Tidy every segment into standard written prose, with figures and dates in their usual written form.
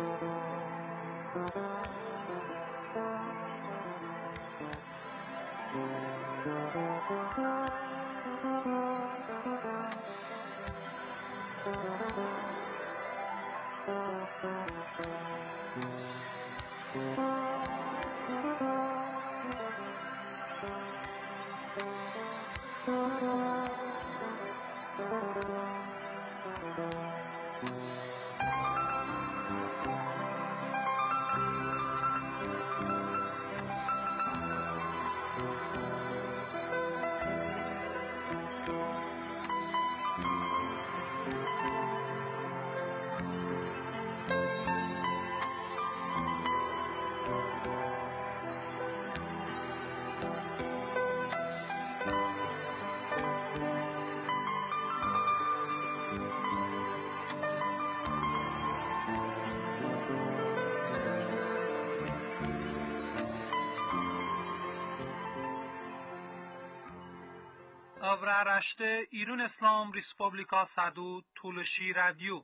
Avraaraşte İrun İslam Respublika Sadu Tuluşi Radyo.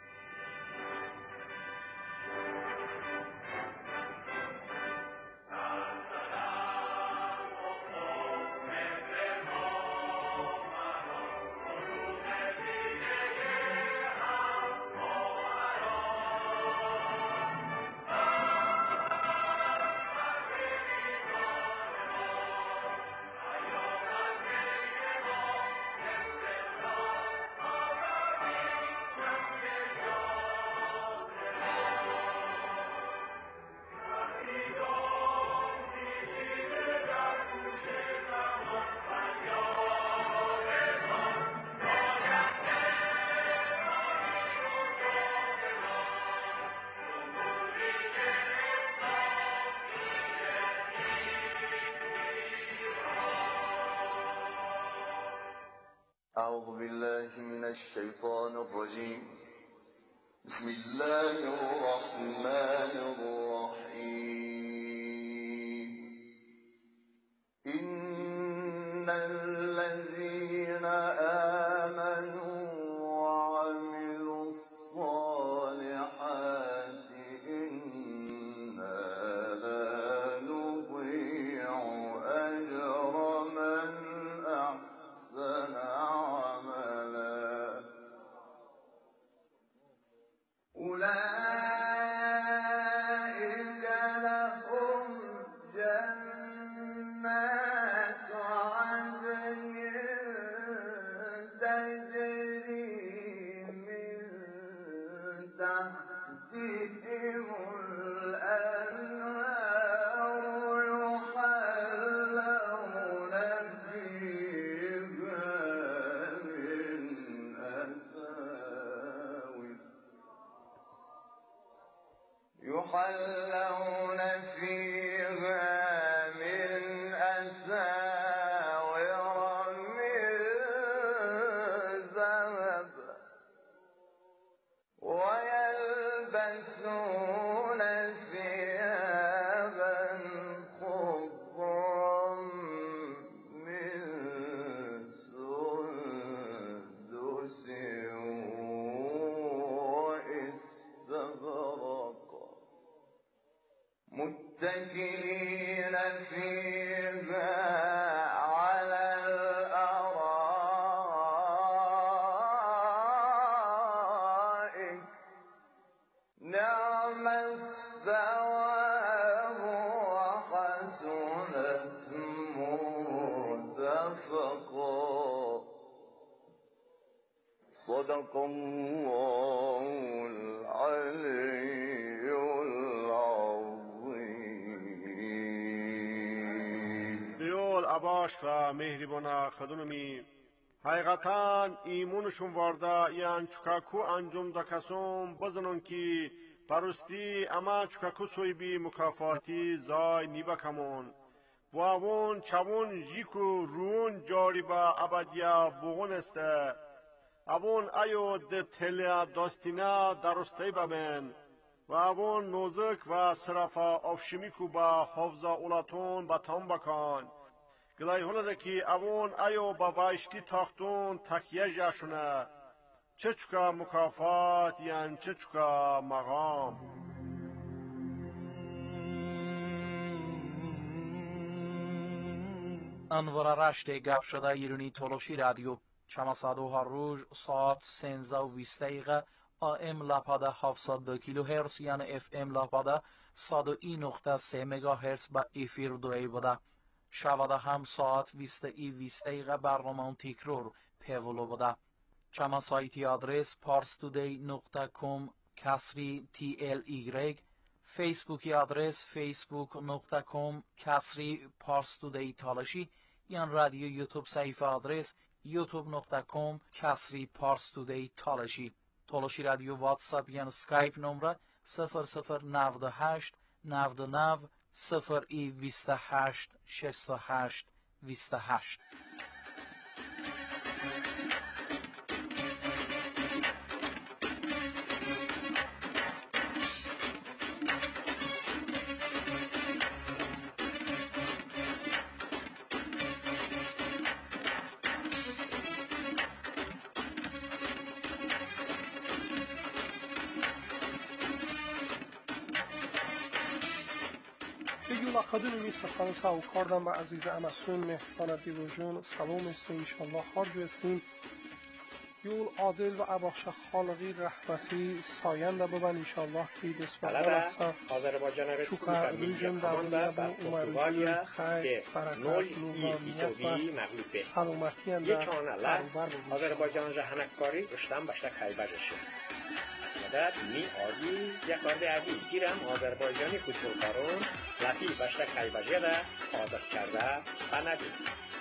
أعوذ بالله من الشيطان الرجيم. بسم الله الرحمن الرحيم. إن الذين آمنوا وعملوا الصالحات إنا لا نضيع أجر من أحسن عملا. أولئك لهم جنات عدن تجري من تحتهم الأنهار يحلون فيها من أساور من ذهب ويلبسون ثيابا خضرا من سندس واستبرق متكئين فيها على الأرائك نعم الثواب وحسنت مرتفقا. صدق الله العلي العظيم. دیول عباش و مهربان خدونمی حقیقتا ایمونشون وارده یان چکاکو انجام دکسوم بزنون کی پرستی اما چکاکو سوی بی مکافاتی زای نیبا کمون و اون چون جیکو رون جاری با ابدیا بغون استه اون ایو ده تلیا داستینا درسته ببین و اون نوزک و صرفا افشمیکو با حفظا اولاتون با تام بکن گلای هلده که اون ایو با بایشتی تاختون تکیه جاشونه چه چکا مکافات یان چه چکا مقام. انور رشت گپ شده ایرانی تولوشی رادیو چماسادو هر روز ساعت 13:20 AM لپاده 702 کیلوهرتز یعنی FM لپاده 101.3 مگاهرتز با افیر دوی بوده. شواده هم ساعت 20:20 برنامه تکرار پیولو بوده. چما سایتی آدرس parstoday.com کسری TLY، فیسبوکی آدرس facebook.com کسری parstoday تالشی، یان رادیو یوتیوب صفحه آدرس youtube.com کسری parstoday تالشی. تالشی رادیو واتساپ یان سکایپ نمره 0098 99 028 68 28. Юла Хадуни Сахан Сау Кардан ба Азиз Амасун Мехтана Дивожун салом است انشالله خارج هستیم. یول عادل و اباخش خالقی رحمتی ساینده ببن انشالله که دسبت بلکسا چوکا ریجن دوانیه با اومروزی خیر برکت نورانیت و سلامتی انده قروبر بگوش. آذربایجان جهنکاری رشتم بشتک حیبجشه. مدد می آدی یک بارده عدی گیرم آذربایجانی فوتبالکارون لفی بشتک حیبجه را عادت کرده بندید.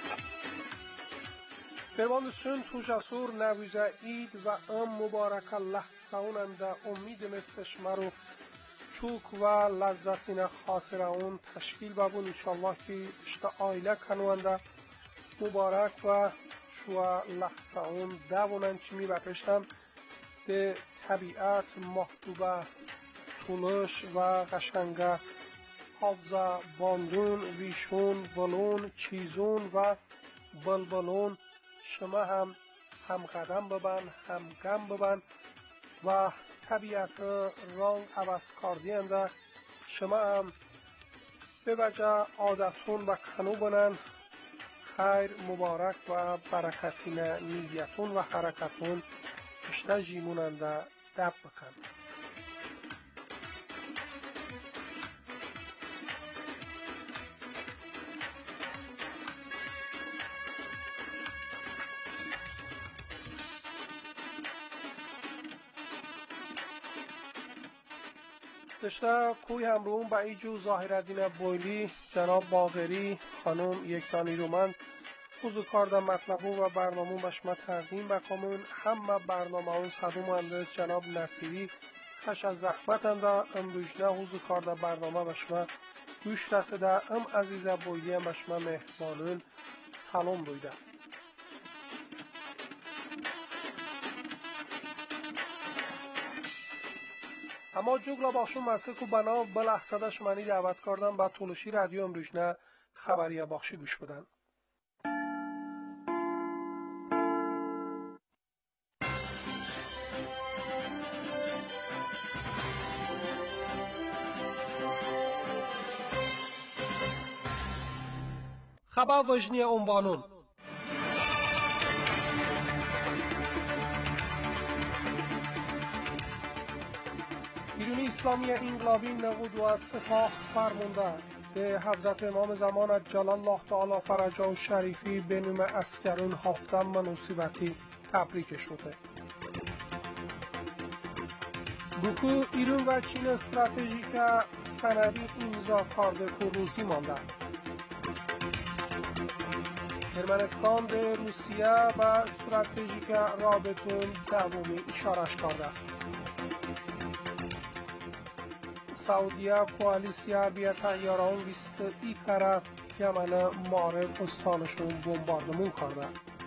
پیوند سن تو جسور نویزه اید و مبارک الله ساوننده امید مستش مرو چوک و لذتین خاطر اون تشکیل ببون انشالله که اشتا آیله کنونده مبارک و شو لحظه اون دوونن چی می بپشتم ده طبیعت محبوبه طولش و قشنگه حافظه باندون ویشون ولون چیزون و بلبلون شما هم قدم ببن هم گم ببن و طبیعت رنگ عوض کردینده شما هم به وجه عادتون و کنو بنن خیر مبارک و برکتین نیتون و حرکتون اشته جیموننده دب بکن. دشته کوی همرون با ایجو ظاهرالدین بویلی جناب باقری خانم یکتانی رومند حضور کارده مطلبو و برنامه بشما تقدیم بکنون همه برنامه اون صدوم اندرس جناب نصیری خش از زحمت انده امروجنه حضور کارده برنامه بشما گوش رسیده ام عزیز بویلی هم بشما مهمانون سلام دویده. اما جوگلا باشون مسئله که بنا بلحظه شمانی دعوت کردن با تولوشی رادیو امروجنه خبریه بخشی گوش بدن. خبر وجنی عنوانون ایرانی اسلامی انقلابی نقود و از سپاه فرمونده به حضرت امام زمان عجل الله تعالی فرجه و شریفی به نام اسکرون هفتم مناسبتی تبریک شده. بوکو ایران و چین استراتژیک سندی امضا کرده که روزی مانده. ارمنستان به روسیه و استراتژیک رابطون دومی اشارش کرده. سعودیه کولیسیا بیا تیاران 20 کره یمن معارف استانشون بمباردمون کرده.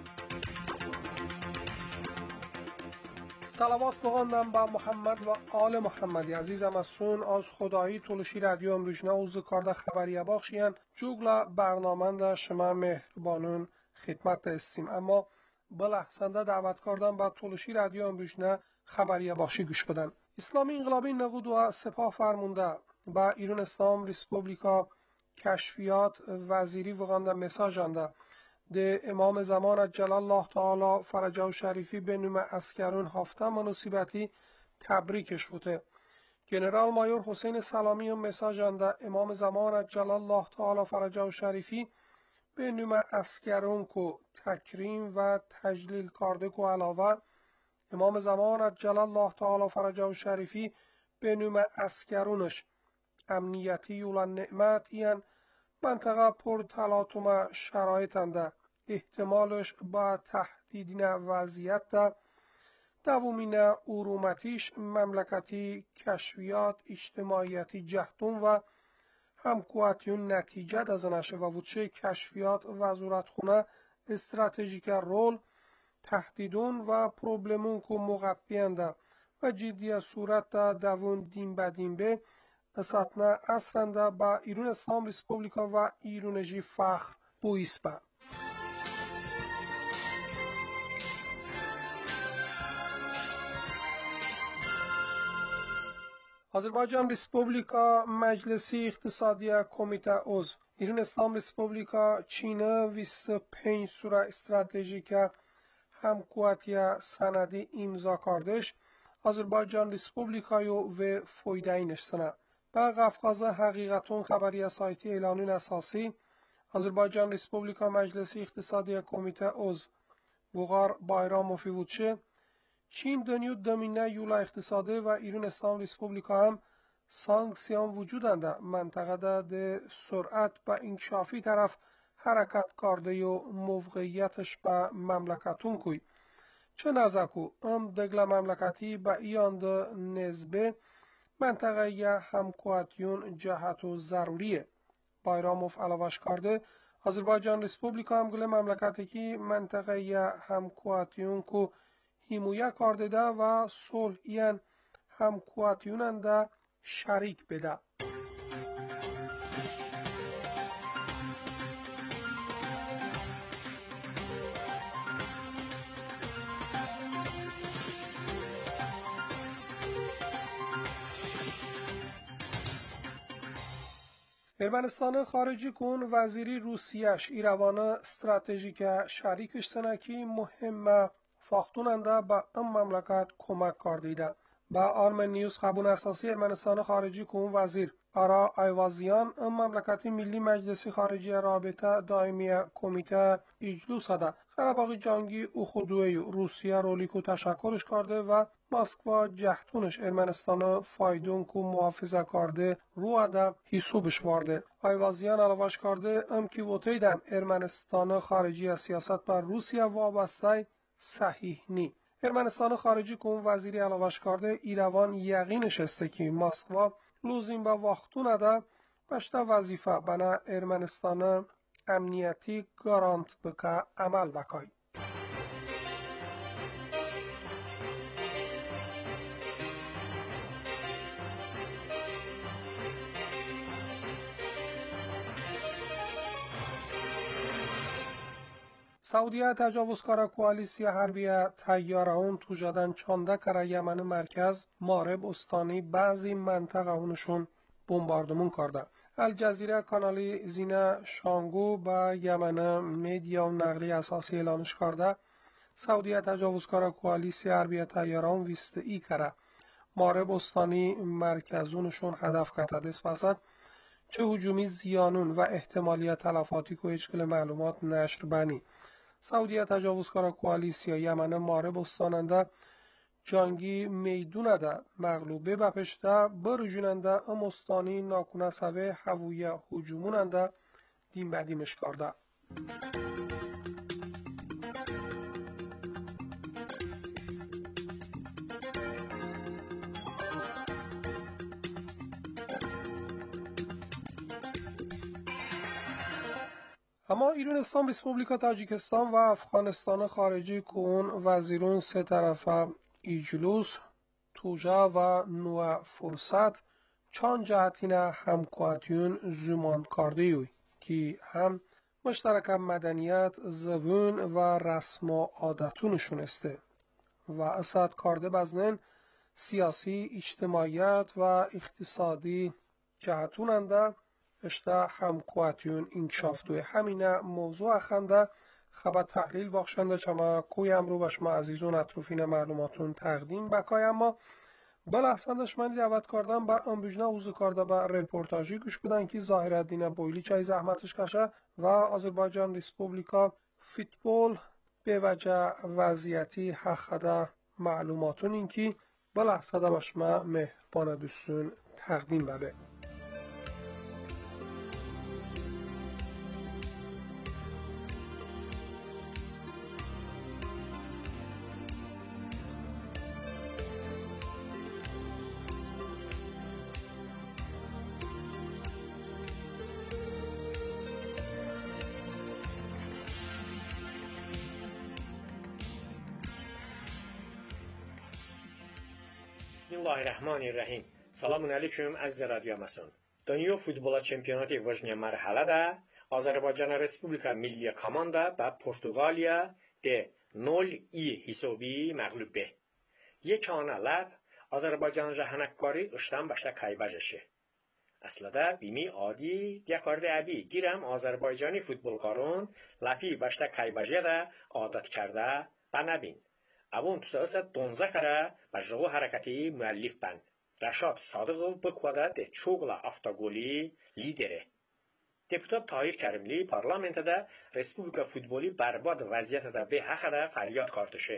سلامات بخواندم با محمد و آل محمدی عزیزم از سون از خدایی تولشی رادیو امروجنه اوزو کارده خبریه باخشین جوگلا برنامه شما مهربانون خدمت استیم. اما بلحسنده دعوت کردن به تولشی رادیو امروشنه خبریه باشی گوش بدن. اسلامی انقلابی نقود و سپاه فرمونده با ایران اسلام ریسپوبلیکا کشفیات وزیری وغانده مساج انده ده امام زمان عجل الله تعالی فرجه و شریفی به نوم اسکرون هفته مناسبتی تبریکش بوده. جنرال مایور حسین سلامی هم مساج انده امام زمان عجل الله تعالی فرجه و شریفی به نوم اسکرون کو تکریم و تجلیل کرده کو علاوه امام زمان عجل الله تعالی فرجه و شریفی به نوم اسکرونش امنیتی و نعمت این منطقه پر تلاطم شرایط انده احتمالش با تهدیدین وضعیت ده دومین ارومتیش مملکتی کشفیات اجتماعیتی جهتون و همکواتیون نتیجه دزنشه و وچه کشفیات وزارتخونه استراتژیک رول تهدیدون و پروبلمون که مغبینده و جدی صورت ده دوون دیم به دیم به اساتنا اصرنده با ایران اسلام ریسپوبلیکا و ایرانجی فخر بویسپه. آذربایجان ریسپوبلیکا مجلسی اقتصادی کمیته عضو ایران اسلام ریسپوبلیکا چین 25 سوره استراتژیک همکواتی سندی امضا کردش آذربایجان ریسپوبلیکای و فایده اینش سنه با قفقاز حقیقتون خبری سایتی اعلانین اساسی آذربایجان ریسپوبلیکا مجلسی اقتصادی کمیته عضو بغار بایرام و فیوچه چین دنیو دمینه یولا اقتصادی و ایران اسلام ریسپوبلیکا هم سانکسیون وجودنده منطقه ده سرعت با انکشافی طرف حرکت کرده و موقعیتش به مملکتون کوی چه نزکو دگل مملکتی با ایان ده نزبه منطقه یا همکواتیون جهت و ضروریه بایراموف علاوش کرده آذربایجان ریسپوبلیکا هم گل مملکتی که منطقه یا همکواتیون کو حمایت کرده ده و صلح این همکواتیون ده شریک بده. ارمنستان خارجی کن وزیری روسیهش ایروان استراتژیک شریکش سنکی مهم فاختوننده با ام مملکت کمک کردیده. با آرمن نیوز خبون اساسی ارمنستان خارجی کن وزیر آرا ایوازیان ام مملکتی ملی مجلسی خارجی رابطه دائمی کمیته اجلوس ده قره‌باغ جنگی اخودوی روسیه رولیکو تشکرش کرده و مسکوا جهتونش ارمنستان فایدون کو محافظه کرده رو ده حسابش وارده ایوازیان علاوش کرده ام کی وتیدن ارمنستان خارجی سیاست بر روسیه وابسته صحیح نی ارمنستان خارجی کن وزیری علاوش کرده ایروان یقینش است که مسکوا لوزین با وقتون ده بشته وظیفه بنا ارمنستان امنیتی گارانت بکه عمل بکای. سعودیه تجاوزکار کوالیسیا حربی تیارهون تو جدن چانده کره یمن مرکز مارب استانی بعضی منطقه اونشون بمباردمون کرده. الجزیره کانالی زینه شانگو با یمن میدیا و نقلی اساسی اعلانش کرده سعودیه تجاوزکار کوالیسیا حربی تیارهون ویسته ای کره مارب استانی مرکزونشون هدف کرده پسد چه هجومی زیانون و احتمالی تلفاتی که هیچ معلومات نشر بنی سعودیه تجاوزکار کوالیسیا یمن مارب استاننده جنگی میدونه ده مغلوبه بپشته برجوننده ام استانی ناکونه سوه هویه هجوموننده دیم بدیمش کرده. اما ایران اسلام ریسپوبلیکا تاجیکستان و افغانستان خارجی کون وزیرون سه طرفه اجلوس توجا و نوع فرصت چان جهتین همکواتیون زمان کرده یوی که هم مشترک مدنیت زبون و رسم و عادتونشون استه و اسد کارده بزنن سیاسی اجتماعیت و اقتصادی جهتوننده اشته همکواتیون انکشافتوی همینه موضوع اخنده خبر تحلیل بخشنده چما کوی امرو و شما عزیزون اطروفین معلوماتون تقدیم بکای اما بلحسندش من دعوت کردم با انبیجنه اوزو کرده با رپورتاجی گوش بدن که ظاهرالدین بویلی چای زحمتش کشه و آذربایجان ریسپوبلیکا فوتبال به وجه وضعیتی حقده معلوماتون این که بلحسنده با شما مهربان دوستون تقدیم بده. Bismillahirrahmanirrahim. Selamun aleyküm əziz radyo amason. Dünya futbola çempionatı vajniya mərhələdə Azərbaycan Respublika milli komanda və Portuqaliya de 0-2 hisobi məğlub be. Yekana lab Azərbaycan jahanakari ışdan başda kaybajaşı. Aslında bimi adi yakardı abi girəm Azərbaycani futbolkarın lapi başda kaybaja da adat کرده بنبین. اون تو سیاست دونزه کره و جلو حرکتی مؤلف بند. رشاد صادقov بکواده ده چوغلا افتاگولی لیدره. دپوتات طاهیر کریملی پارلمانتده رسپوبلیکا فوتبولی برباد وضعیت ده به حقه فریاد کارتشه.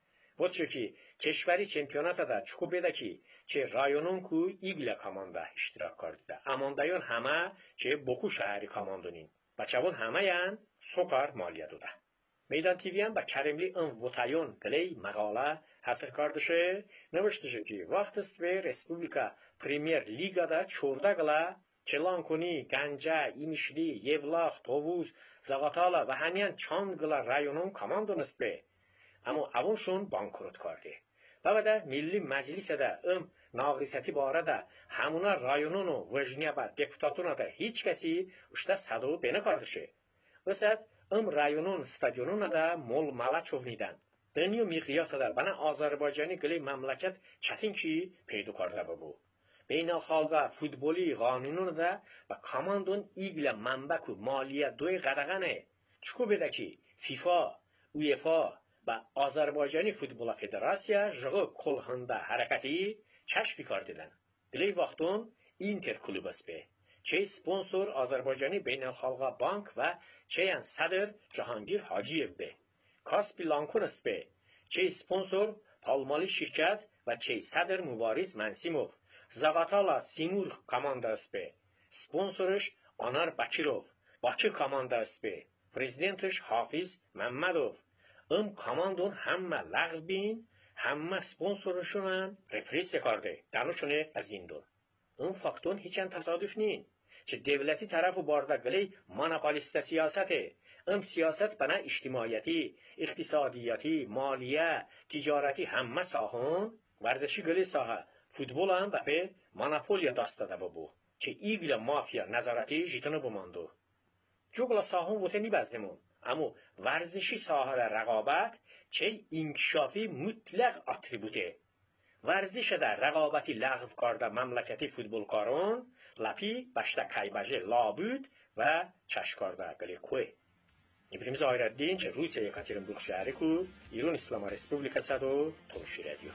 وچه که کشوری چمپیونات ده چکو بده که چه رایونون کو ایگل کامانده اشتراک کرده. اماندایون همه چه بکو شهری کاماندونین. بچه‌ون همه یان سوکار مالیه دوده. میدان تیویان با کریملی اون وطایون گلی مقاله حاصل کردشه نوشته که وقت است به رسپوبلیکا پریمیر لیگا دا چورده گلا چلانکونی، گنجه، ایمیشلی، یولاخ، تووز، زاغاتالا و همیان چند گلا رایونون کاماندون است به اما اونشون بانکروت کرده و بعد ملی مجلس دا ناقصیتی باره دا همونا رایونون و وجنیا با دپوتاتون دا هیچ کسی اشتا صدو بینه کردشه وسط رایونون استادیونون دا مول مالا چوونیدن. دنیو میقیاس در بنا آذربایجانی گلی مملکت چتین کی پیدا کرده بگو. بین الخالقا فوتبولی قانونون دا و کاماندون ایگل منبک و مالیه دوی قدغنه. چکو بده کی فیفا، اویفا و آذربایجانی فوتبول فدراسیا جغو کلهنده حرکتی چشفی کردیدن. گلی وقتون اینتر کلوب است به. چه سپانسور آذربایجانی بین الخالقا بانک و چه صدر جهانگیر حاجیف به کاسپی لانکون است به چه سپانسور پالمالی شرکت و چه صدر مبارز منسیموف زاغاتالا سیمور کاماندا است به سپانسورش آنار باکیروف باکی کاماندا است به پرزیدنتش حافظ محمدوف کاماندون همه لغو بین همه سپانسورشونن رپریس کرده دانوشونه از این دون فاکتون هیچن تصادف نین چه دولتی طرف و باردگلی ماناپالیست سیاسته سیاست بنا اجتماعیتی، اقتصادیاتی، مالیه، تجارتی همه ساهون ورزشی گلی ساها فوتبول هم و به ماناپولیا داستاده بابو چه ایگل مافیا نظارتی جیتونو بماندو جوگلا ساهون وطنی بزدمون اما ورزشی ساها رقابت چه انکشافی مطلق اتریبوته ورزش در رقابتی لغو کرده مملکتی فوتبولکاران لپی بشته کایباجه لابود و چش کرده گلی کوه نبریم ظاهرالدین چه روسیه یکاترینبورگ شهری کو ایران اسلام رسپوبلیکا صدو تلوشی رادیو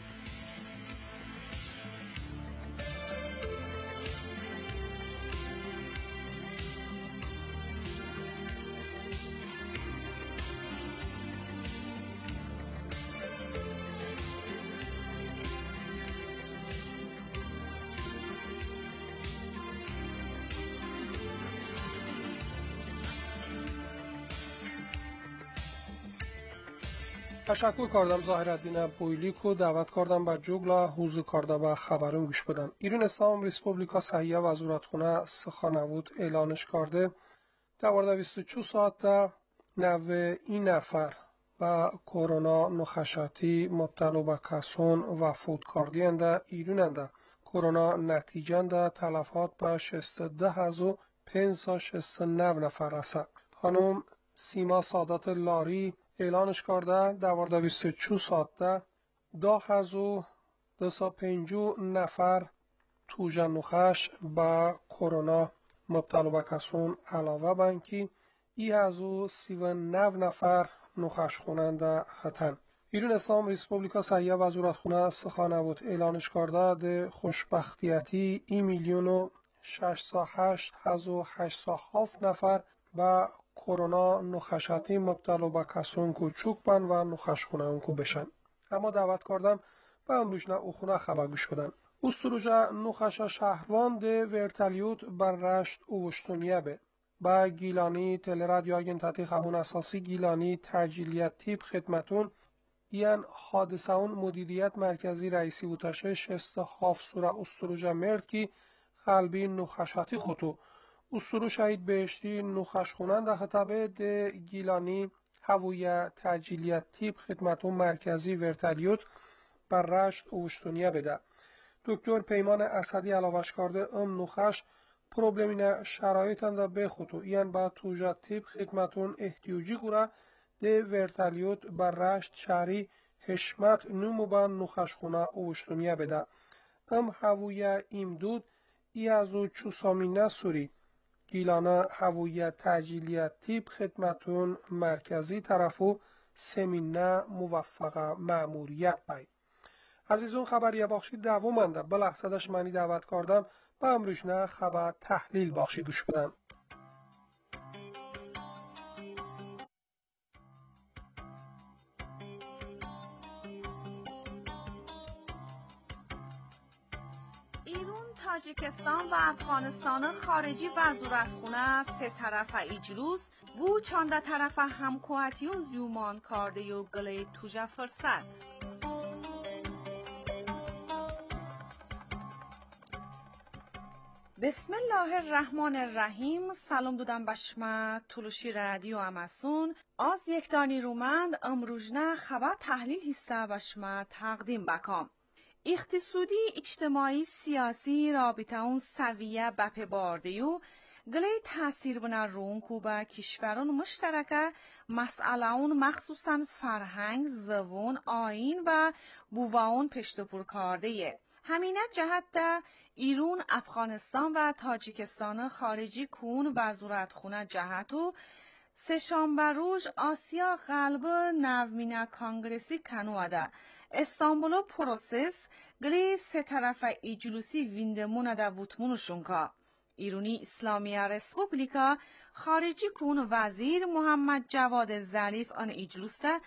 تشکر کردم ظاهرالدین بویلی کو دعوت کردم با جوگلا حضور کرده و خبرون گوش بدن. ایران اسلام ریسپوبلیکا صحیه وزارتخونه سخنود اعلانش کرده در 24 ساعت در 90 نفر و کرونا نخشاتی مبتلا به کسان وفات کردند ایران کرونا نتیجه تلفات به 16569 نفر است. خانم سیما سادات لاری اعلانش کرده در 24 ساعته 2250 نفر توجه نخش به کرونا مبتلا به کسون علاوه بانکی ای از او 39 نفر نخش خوننده هتن. ایران اسلام ریسپوبلیکا سیه وزارتخونه سخانه بود اعلانش کرده ده خوشبختیتی 1,608,807 نفر به کرونا نخشاتی مبتلا به کسون کو چوک بن و نخش خونه کو بشن. اما دعوت کردم به امروز نه او خونه خبر گوش بدن. استروژه نخش شهروان ده ورتالیوت بر رشت اوشتونیه به. با گیلانی تلرادیو آگنتاتی خبون اساسی گیلانی ترجیلیت تیپ خدمتون یان حادثه اون مدیریت مرکزی رئیسی بوتاشه 67 سوره استروژه مرکی قلبی نخشاتی خطو استرو شهید بهشتی نخش خونند خطبه ده گیلانی هویه ترجیلیت تیپ خدمتون مرکزی ورتالیوت بر رشت اوشتونیه بده. دکتر پیمان اسدی علاوش کرده نخش پروبلمین شرایطان دا بخوتو یان با توجه تیپ خدمتون احتیاجی گوره ده ورتالیوت بر رشت شهری حشمت نمو با نخش خونه اوشتونیه بده. هویه امدود ای ازو چوسامینه سوری گیلانه هویه تجلیت تیپ خدمتون مرکزی طرفو سمینه موفقه معموریت بای. عزیزون خبریه بخشی دوامنده بلحظدش منی دعوت کردم به امروشنه خبر تحلیل بخشی گوش بدن. تاجیکستان و افغانستان خارجی وزارتخونه سه طرف اجلوس بو چانده طرف همکوهتیون زیومان کرده و گله توجه فرصت. بسم الله الرحمن الرحیم. سلام دودم بشما تلوشی رادیو اماسون از یک دانی رومند امروزنه خبر تحلیل حصه بشما تقدیم بکام. اقتصادی اجتماعی سیاسی رابطه اون سویه بپه بارده و گله تاثیر بنا رون کوبا کشوران مشترکه مسئله اون مخصوصا فرهنگ، زبان، آیین و بوواون پشتپور کرده. همینه جهت ده ایران، افغانستان و تاجیکستان خارجی کون وزارتخونه جهتو سهشنبه روز آسیا غرب نومینه کانگرسی کنواده استانبولو پروسس گلی سه طرف اجلوسی ویندمونه ده وطمونشون که ایرانی اسلامی رسپوبلیکا خارجی کون وزیر محمد جواد ظریف آن اجلوس ده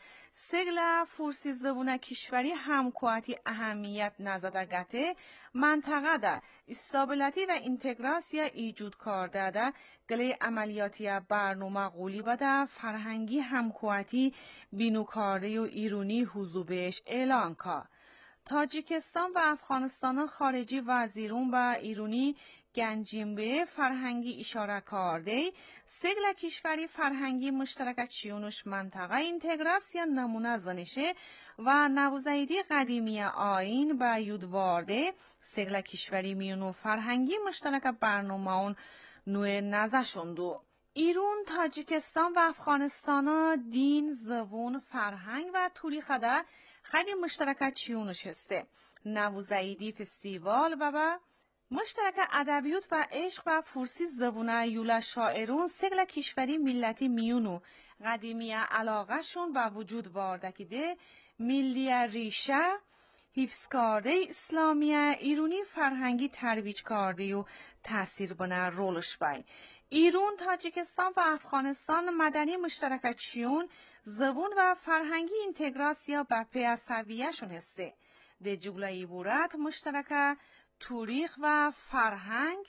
سگل فرسی زبونه کشوری همکواتی اهمیت نزده گته منطقه ده استابیلیتی و اینتگراسیا ایجود کرده ده گلی عملیاتی برنامه قولی بده فرهنگی همکواتی بینو کرده و ایرانی حضوبش اعلان که تاجیکستان و افغانستان خارجی وزیرون و ایرانی گنجینبه فرهنگی اشاره کرده سگل کشوری فرهنگی مشترک چیونش منطقه اینتگراسیا نمونه زنشه و نوزایدی قدیمی آین و یودوارده سگل کشوری میونو فرهنگی مشترک برنامه اون نوع نزشوندو. ایران، تاجیکستان و افغانستان دین، زبان، فرهنگ و تاریخ ده خیلی مشترک چیونش هسته. نوزایدی فستیوال و مشترک ادبیات و عشق و فارسی زبونه یولا شاعرون سگل کشوری ملتی میونو قدیمی علاقه شون و وجود واردکیده ملی ریشه حفظ کرده اسلامی ایرانی فرهنگی ترویج کرده و تاثیر بنا رولش بای. ایران، تاجیکستان و افغانستان مدنی مشترک چیون زبون و فرهنگی اینتگراسیا بپی سویه شون هسته. ده جمله عبارت مشترک تاریخ و فرهنگ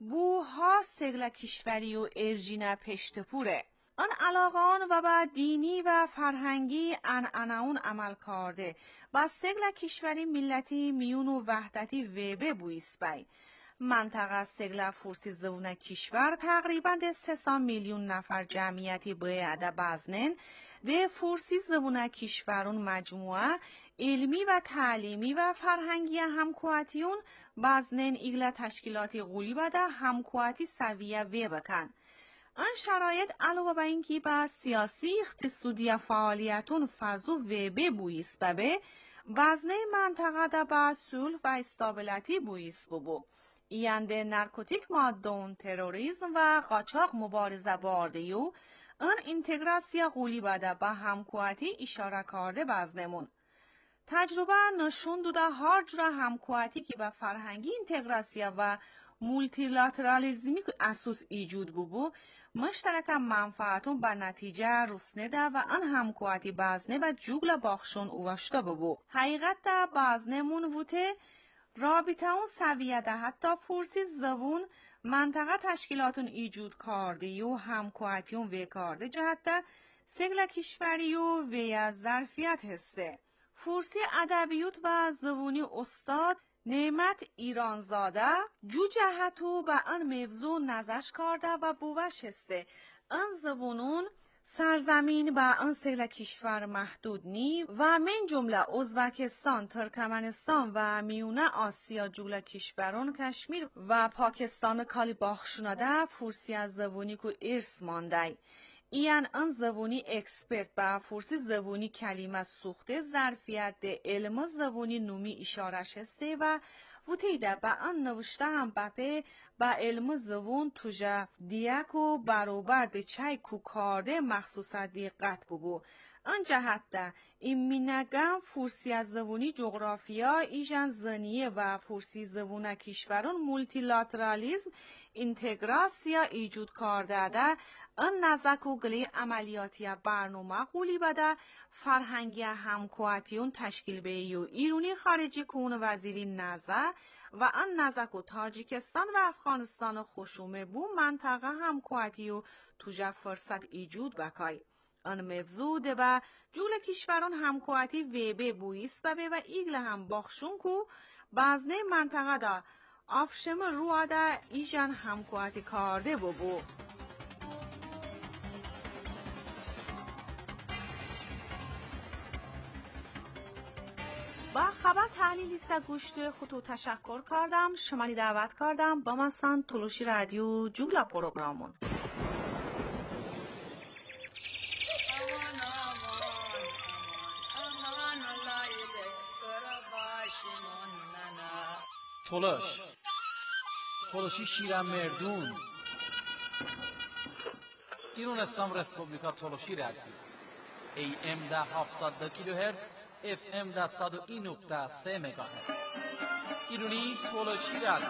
بوها سگل کشوری و ارجینه پشتپوره. آن علاقان و با دینی و فرهنگی اون عمل کرده با سگل کشوری ملتی میون و وحدتی ویبه بویست بای. منطقه سگل فارسی زبون کشور تقریبا ده 300 میلیون نفر جمعیتی باید بزنن ده فارسی زبون کشورون مجموعه علمی و تعلیمی و فرهنگی همکواتیون بزنن ایگل تشکیلاتی غولی بده همکواتی سویه وی بکن. آن شرایط علاوه بر اینکه با سیاسی اقتصادی فعالیتون فضو و بویست ببه وزنه منطقه دا با صلح و استابیلیتی بویست ببو. اینده نارکوتیک مادون تروریسم و قاچاق مبارزه باردیو آن اینتگراسیا قولی بده با همکواتی اشاره کرده بزنمون. تجربه نشون داده هر جور همکواتی که با فرهنگی اینتگراسیا و مولتیلاترالیزمی اساس ایجود بو مشترک منفعتون به نتیجه رسنده و آن همکواتی بزنه و جوگل باخشون اواشتا بو. حقیقت دا بزنمون ووته رابطه اون سویه ده حتی فرسی زوون منطقه تشکیلاتون ایجود کرده و همکواتیون وی کرده جهت ده سگل کشوری و وی از ظرفیت هسته. فرسی ادبیات و زوونی استاد نعمت ایرانزاده جو جهتو به آن موضوع نظرش کرده و بوش هسته. آن زوونون سرزمین با آن سیل کشور محدود نی و من جمله ازبکستان، ترکمنستان و میونه آسیا جمله کشوران کشمیر و پاکستان کالی باخشونده فرسی از زبونی که ارث مانده. این آن زبونی اکسپرت با فرسی زبونی کلمه سوخته ظرفیت ده علم زبونی نومی اشارش هسته و وتیده با آن نوشته هم بپه با علم زبون توجه دیک و برابر ده چای کو کارده مخصوص دقت ببو. آن جهت ده این مینگم فرسی از زبونی جغرافیا ایجان زنیه و فرسی زبونه کشوران مولتیلاترالیزم اینتگراسیا ایجود کرده ده آن نزک و گلی عملیاتی برنامه قولی بده فرهنگی همکواتیون تشکیل بیو ایرونی خارجی کون وزیری نزه و آن نزک و تاجیکستان و افغانستان خشومه بو منطقه همکواتیو توجه فرصت ایجود بکای. آن موضوع ده با جول کشوران همکواتی ویبه بویست و ایگل هم باخشون کو بازنه منطقه دا آفشم رو دا ایجان همکواتی کرده بو. با خبر تحلیلی گوشت خودتو تشکر کردم. شمالی دعوت کردم با مثلا تلوشی رادیو جوگلا پروگرامون. تلوشی شیرم مردون ایران اسلام رسپوبلیکا تلوشی رادیو AM ده 700 کیلوهرتز FM ده 101.3 مگاهرتز ایرانی تلوشی رادیو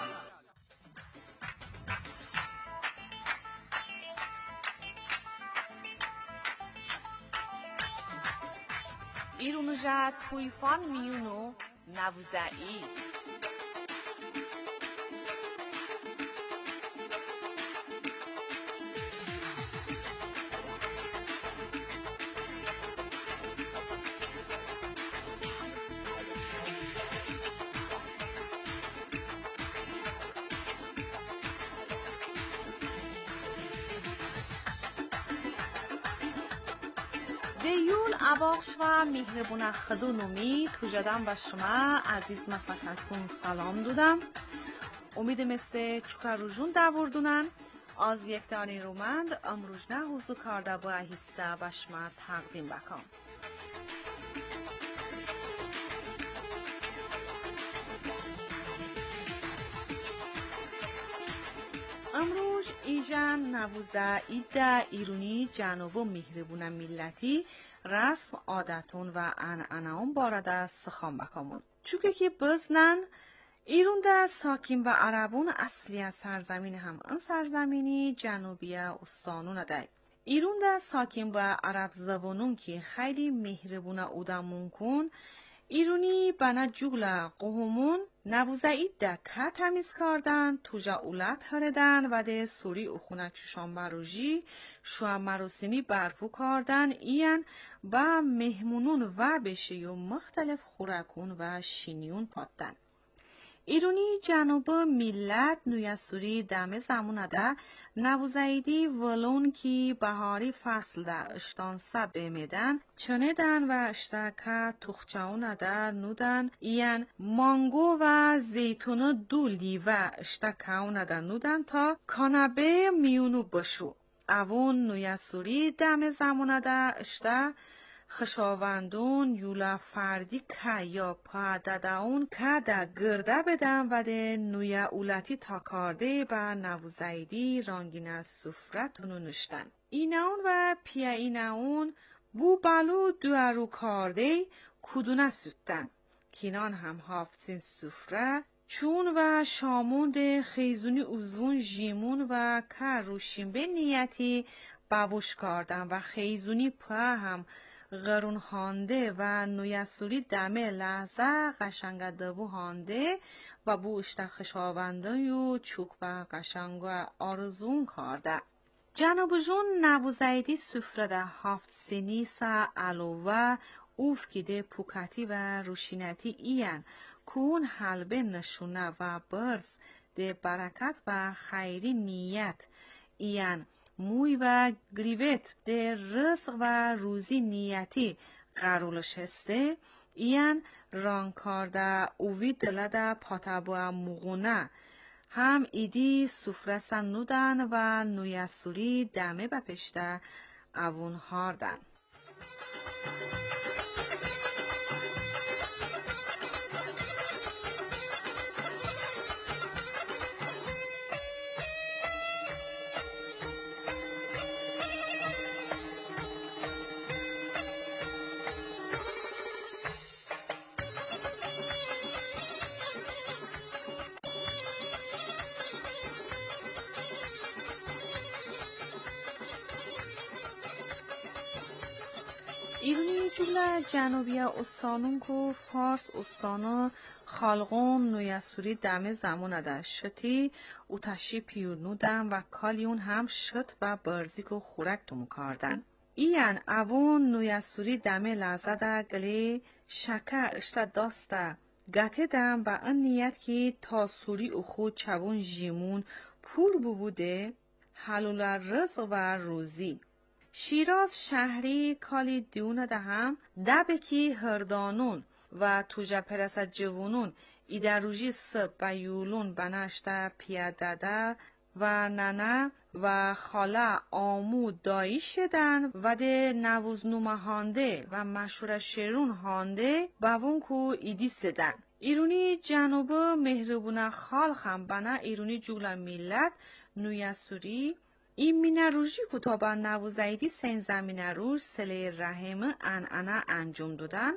ایرونو جا تویفان میونو نوزعی دیول عباقش و مهربون خدونومی توجدم و شما عزیز مسکتون سلام دودم. امید مثل چکروجون دوردونن از یک دانی رومند امروز نه حضور کرده با احیسته و شما تقدیم بکن. امروز ایجان نووزه ایده ایرونی جنوب و مهربون ملتی رسم عادتون و انعناون بارده سخان بکامون. چوکه که بزنن ایرون ده ساکین و عربون اصلی از سرزمین هم ان سرزمینی جنوبی استانون ده. ایرون ده ساکین و عرب زبانون که خیلی مهربون اودمون کن ایرونی بنا جوگل قهمون نووزعید ده که تمیز کردن توجه اولت هردن و ده سوری اخونک ششان بروژی شوه مراسمی برپو کردن این با مهمونون و بشه و مختلف خورکون و شینیون پادن. ایرونی جنوب ملت نوی سوری دم زمونه ده نووزعیدی ولون کی بهاری فصل ده اشتان سب بمیدن چنه دن و اشتاکه تخچاونه ده نودن این مانگو و زیتون دولی و اشتاکاونه ده نودن تا کانبه میونو بشو. اوون نویسوری دم زمانده اشته خشاوندون یولا فردی که یا پادداون که دا گرده بدن و ده نویا اولتی تا کارده با نوزایدی رانگین سفرتونو نشتن. ایناون و پیا ایناون بو بالو دوارو کارده کدونه سوتن. کینان هم حافظین سفره چون و شاموند خیزونی اوزون جیمون و که روشیم به نیتی باوش کردن و خیزونی پا هم غرون هانده و نویسوری دمه لحظه قشنگ دبو هانده و بو اشتا خشاونده یو چوک و قشنگ و آرزون کرده. جناب جون نوزایدی سفره ده هفت سینی سا علوه اوفکیده پوکتی و روشینتی این کون حلبه نشونه و برز ده برکت و خیری نیت این موی و گریوت ده رزق و روزی نیتی قرولش هسته این رانکارده اووی دلده پاتابو مغونه هم ایدی سفره نودن و نویسوری دمه بپشته اوون هاردن. ایرونی جمله جنوبی استانون کو فارس استانا خالقون نویسوری دم زمان ده شتی او تشی پیونو دم و کالیون هم شت و برزیک و خورک دومو کاردن. این اوون نویسوری دم لحظه ده گلی شکه اشتا داسته گته دم و ان نیت که تا سوری او خود چوون جیمون پور بوده حلول رزق و روزی. شیراز شهری کالی دیونه ده هم دبکی هردانون و توجه پرس جوونون ایدروژی سب و یولون بنشته پیاده ده و ننه و خاله آمو دایی شدن و ده نوزنومه هانده و مشهور شیرون هانده بوون کو ایدی سدن. ایرونی جنوب مهربونه خال هم بنا ایرونی جولا میلت نویسوری این مینه روژی کتابا نوزایدی سین زمینه روش سله رحم انا انجام دادن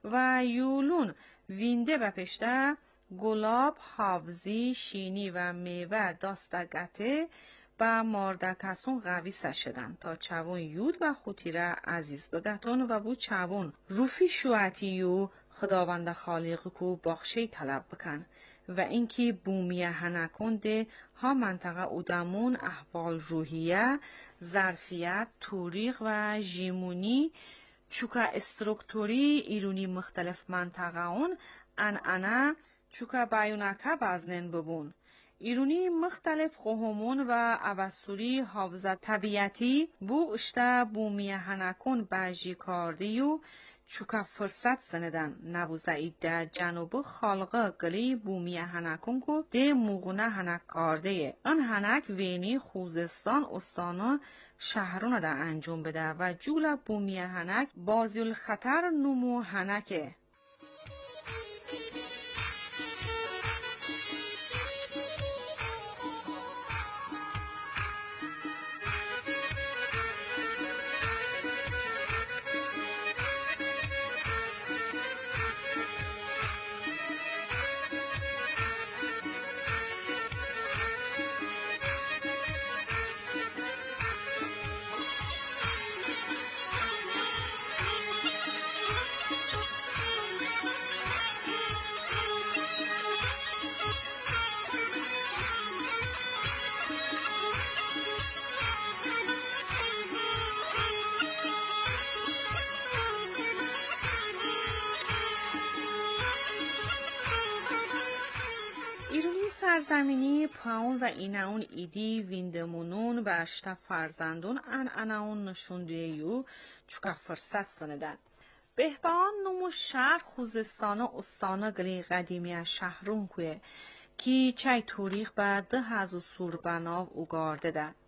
و یولون وینده بپشته گلاب، حافظی، شینی و میوه داستگته و ماردکسون قوی شدن تا چوون یود و خوتیره عزیز بگتون و بو چوون روفی شوعتیو خداوند خالق کو باخشی طلب بکن و اینکه بومیه هنکونده ها منطقه اودمون احوال روحیه، ظرفیت، توریق و ژیمونی چوکا استرکتوری ایرونی مختلف منطقه اون انا چوکا بیونکه بزنن ببون. ایرونی مختلف قهمون و اوسوری حافظه طبیعتی بو اشته بومیه هنکون بجی کاردیو چوکا فرصت سندن نوزعید ده جنوب خالقه گلی بومیه هنکون کو ده موغونه هنک کارده ان هنک وینی خوزستان استانا شهرون ده انجام بده و جول بومیه هنک بازیل خطر نمو هنکه. سرزمینی پاون و ایناون ایدی ویندمونون و اشتا فرزندون اناون نشونده یو چوکا فرصت سندن. بهبان نمو شهر خوزستان استانا گلی قدیمی شهرون کوه کی چای توریخ با 10,000 سوربناو اوگارده ده.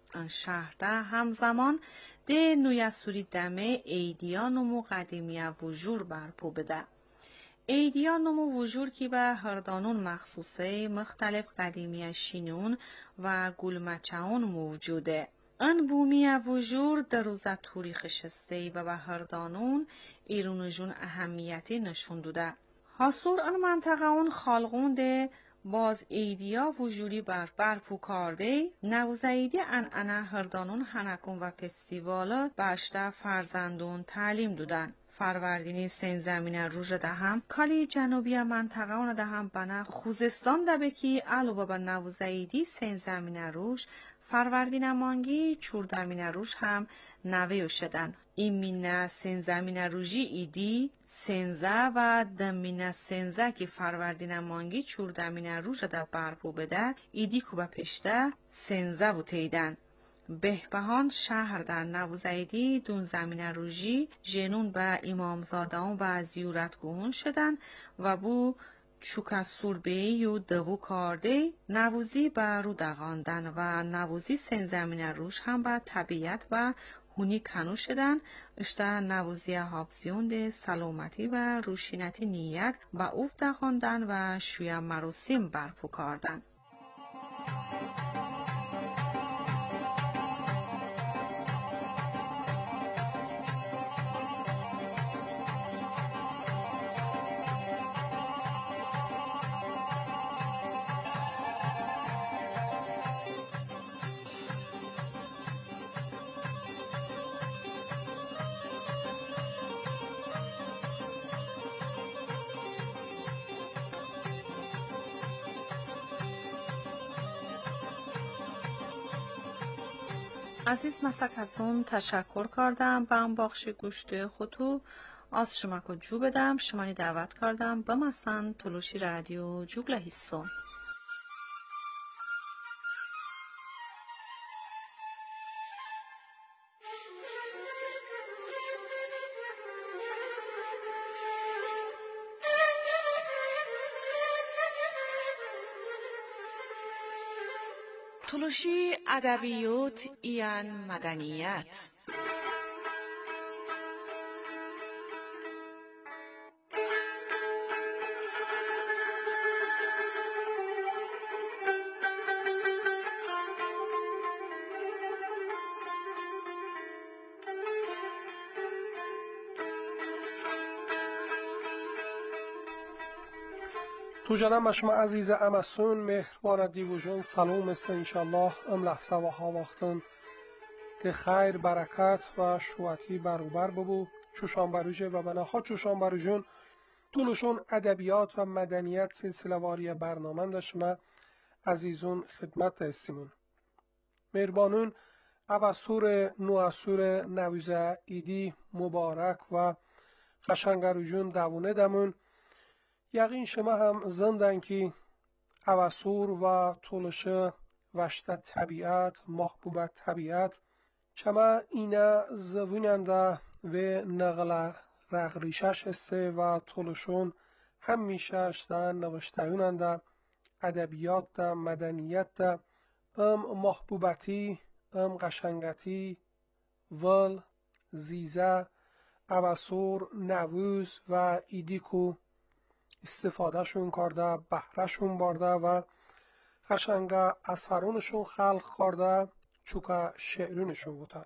ان şəhərdə همزمان ده نویسوری دمه ایدیانومو قدیمی وجور برپو بده. ایدیانومو وجور کی به هردانون مخصوصه مختلف قدیمی شینون و گلمچهون موجوده. ان بومی وجور در روزا تاریخ شسته و به هردانون ایرونجون اهمیتی نشون داده. حاصور ان منطقه اون خالقونده باز ایدیا وجوری برپو کارده نوزایدی انعنه هردانون هنکون و فستیوالا باشته فرزندون تعلیم دودن. فروردینی سین زمین روژ ده هم کالی جنوبی منطقه اون ده هم بنا خوزستان ده بکی علاوه به نوزایدی سین زمین روژ فروردین مانگی چوردمین روژ هم نویو شدن. این مینه سنزمین روژی ایدی سنزه و دمینه سنزه که فروردین مانگی چوردمین روژ ده برپو بده ایدی کوبه پشته سنزه و تیدن. بهبهان شهر در نوزایدی دون زمین روژی جنون به امامزادان و زیورتگوهون شدن و بو چوکا سوربی و دوو کارده نووزی به رو دغاندن و نووزی سن زمین روش هم به طبیعت و هونی کنو شدن اشته نووزی حافظیون ده سلامتی و روشینتی نیت و اوف دغاندن و شویا مراسم برپو کردن. عزیز مسکسون تشکر کردم به ام بخش گوشت خودتو از شما که جو بدم شمانی دعوت کردم به مثلا تلوشی رادیو جوگله هیسون. تلوشی ادبیات ایان مدنیت تو جنم شما عزیز امسون مهربان دیوژون سلام است انشالله ام لحظه و ها وقتن که خیر برکت و شواتی بروبر ببو چوشان بروژه و بناها چوشان بروژون طولشون ادبیات و مدنیت سلسله واری برنامه شما عزیزون خدمت استیمون مهربانون ابسور نواسور نویزه ایدی مبارک و قشنگروژون دوونه دمون یقین شما هم زندن که اواسور و طولشه وشت طبیعت محبوبت طبیعت چما اینا زویننده و نقل رغریشش هسته و طولشون همیشه اشتن نوشتهوننده ادبیات ده مدنیت ده محبوبتی قشنگتی ول زیزه اواسور نووز و ایدیکو استفاده شون کرده بهره شون برده و قشنگه اثرونشون خلق کرده چوکا شعرونشون بودن.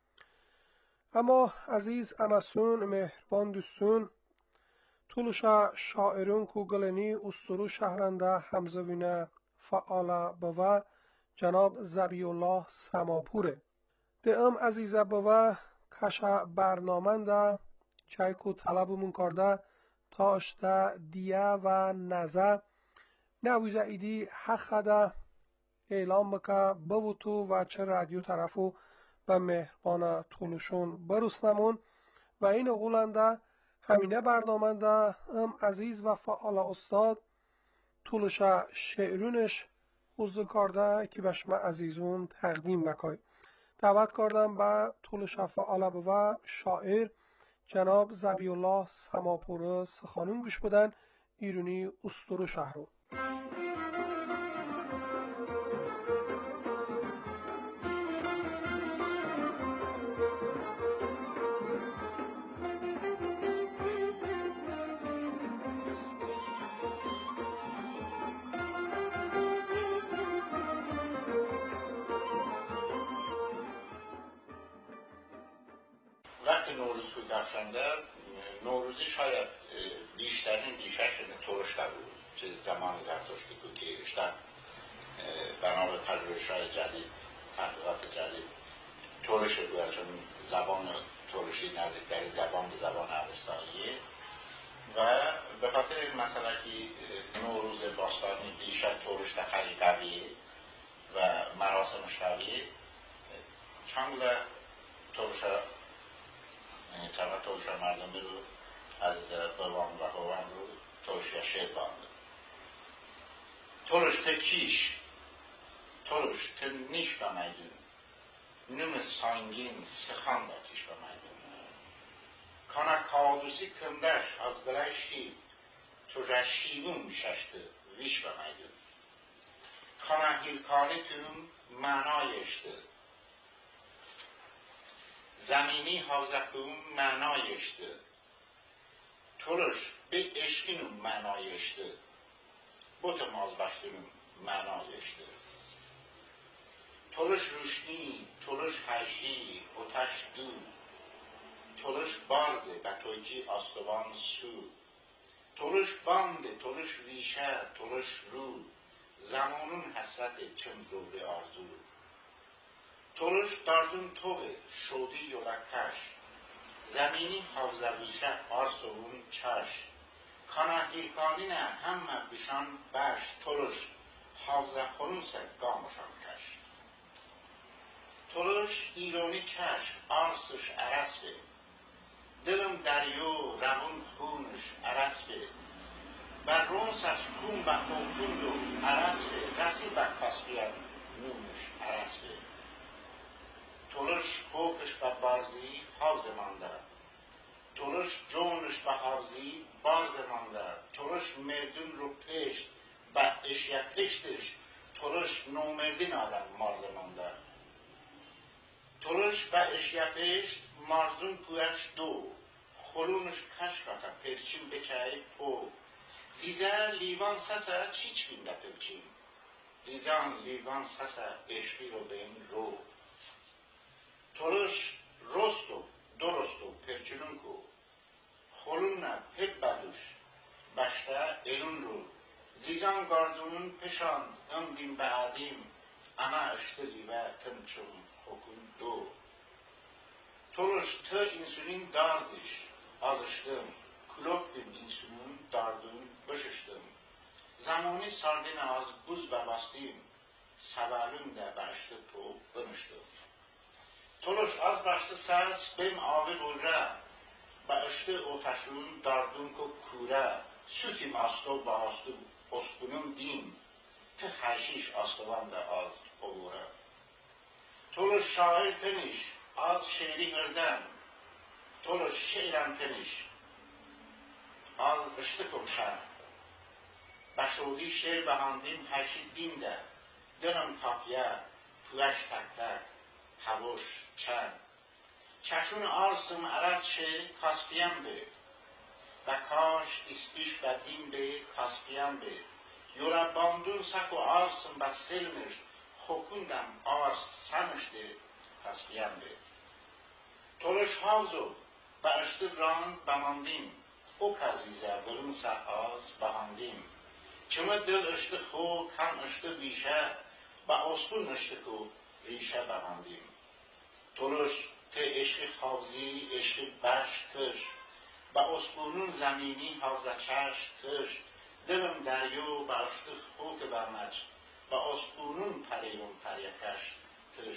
اما عزیز امسون مهربان دوستون طولشا شاعرون کو گلنی استرو شهرنده همزوینه فعال بوا جناب زبی الله سماپوره ده عزیزه بوا کشا برنامنده چای کو طلبمون کرده تاشته دیه و نزه نویزه ایدی حق ده اعلام بکه بوتو و چه رادیو طرفو و مهربان طولشون برسنمون و این اقولنده همینه برنامنده عزیز و فعال استاد طولش شعرونش حضور کرده که به شما عزیزون تقدیم بکای دعوت کردم به طولش فعال و شاعر جناب زبی الله سماپور سخانون گوش بدن ایرونی استرو شهرو نوروز کو داشتندر نوروزی شاید بیشترین ریشش ترش بود چه زمان زرتشتی کو که ایشتن بنا به پژوهش‌های جدید تحقیقات جدید ترش بود چون زبان ترشی نزدیکتر زبان به زبان اوستاییه و به خاطر این مسئله که نوروز باستانی بیشتر ترش خیلی قویه و مراسمش قویه چند ترشا ترشا مردمی رو از بوان و هوان رو ترش یا شیر بانده ترش تکیش ترش تنیش به میدون نم سانگین سخان دا کش به میدون کانا کادوسی کندش از برای شیب ترش شیبون میششته ویش به میدون کانا هیرکانی تون معنایشته زمینی حوزکون معنایشته ترش به عشقینون معنایشته بوت مازبشتونون معنایشته ترش روشنی ترش حشی اتش دو ترش بارزه و تویجی آستوان سو ترش بانده ترش ریشه ترش رو زمانون حسرت چمروه آرزو ترش داردون توه شودی یولکش زمینی حوزه ویشه آرسوون چش کانا هیرکانی نه همه بیشان بش ترش حوزه خونسه گامشان کش ترش ایرانی چش آرسش عرصبه دلم دریو روون خونش عرصبه بر رونسش کون و خوکون و عرصبه رسی بر کاسپیان نونش عرصبه ترش خوکش و بارزی حوزه مانده ترش جونش و حوزی بارزه مانده ترش مردون رو پشت و اشیا پشتش ترش نومردین آدم مارزه مانده ترش و اشیا پشت مارزون پویش دو خلونش کشکاتا پرچین بچه پو زیزه لیوان سسه چیچ بینده پرچین زیزان لیوان سسه اشقی رو به این رو ترش رستو درستو پرچنون کو خلون نه پپ بدوش بشته ایلون رو زیزان گاردونون پشان امدیم بعدیم اما اشتلی و تنچون خوکون دو ترش تا انسولین داردش آزشتم کلوکتیم انسولین داردون بششتم زمانی ساردین از بوز ببستیم سوالون ده بشته تو بنشتم ترش از بشته سرس بیم آبی بوره با اشته اوتشون داردون که کوره سوتیم آستو با آستو اسپونون دیم ته حشیش آستوان ده از عبوره ترش شاعر تنیش از شعری هردن ترش شعرم تنیش از اشته کمشن بشودی شعر بهاندیم حشی دین ده دنم تاپیه پوش تک تک هوش چند چشون آرسم عرض شه کاسپیم به و کاش اسپیش بدیم به کاسپیم به یورا باندون سک و آرسم با سلمش خوکوندم آرس سنشته کاسپیم به ترش حاضر و اشته راند بماندیم او کازیزه برون سحاز بهاندیم چمه دل اشته خو کم اشته بیشه و اسپون اشته کو ریشه بهاندیم ترش ته عشق حوزی عشق بش تش و اسپونون زمینی حوزه چش تش دلم دریو برشت خوک برمچ و اسپونون پریون پریکش تش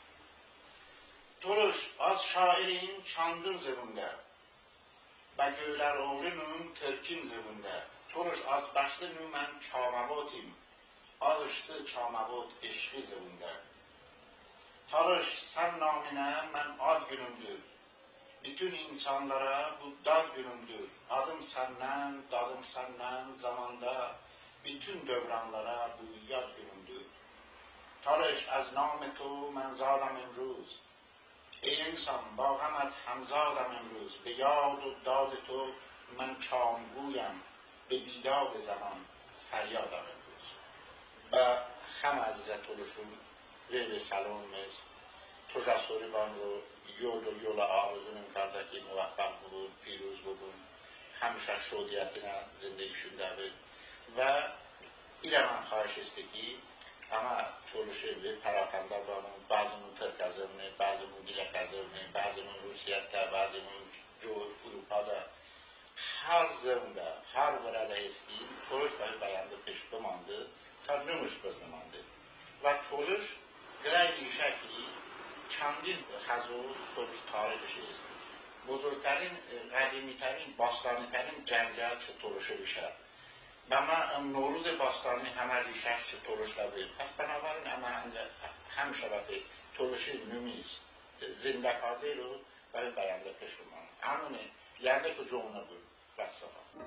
ترش از شاعرین چندون زبونده و گویلر اولینون ترکیم زبونده ترش از بشته نو من چامباتیم از اشته چامبات عشقی زبونده ترش sen namine ben ad günümdür. Bütün insanlara bu dar günümdür. Adım senden, dadım senden zamanda bütün dövranlara bu yad günümdür. Tarış az nam تو من زادم امروز. ای انسان با غمت همزادم امروز. به یاد و داد تو من چامگویم. به بیداد زمان فریادم امروز. و هم عزیزت ترشون به سلام تو جسوری بان رو یول آرزونم کرده که موفق بود، پیروز بودن، همیشه شودیتی زندگیشون داره و این من خواهش است که اما طولشه به پراکنده بانم، بعضمون ترک ازمونه، بعضمون گیلک ازمونه، بعضمون روسیت ده، بعضمون جو اروپا ده، هر زمده، هر ورده هستی طولش برای بیانده پیش بمانده تا نموش بز بمانده و طولش گرای شکلی چندین خزو سروش تاریخش است. بزرگترین، قدیمیترین، باستانیترین جنگل چه طولشه بیشه و من نوروز باستانی همه ریشش چه طولش داره. پس بنابراین هم شبه طولشی نمیست زنده کرده رو برای بیانده پیش بمانه. همونه یعنی که جمعه بود بسته ها.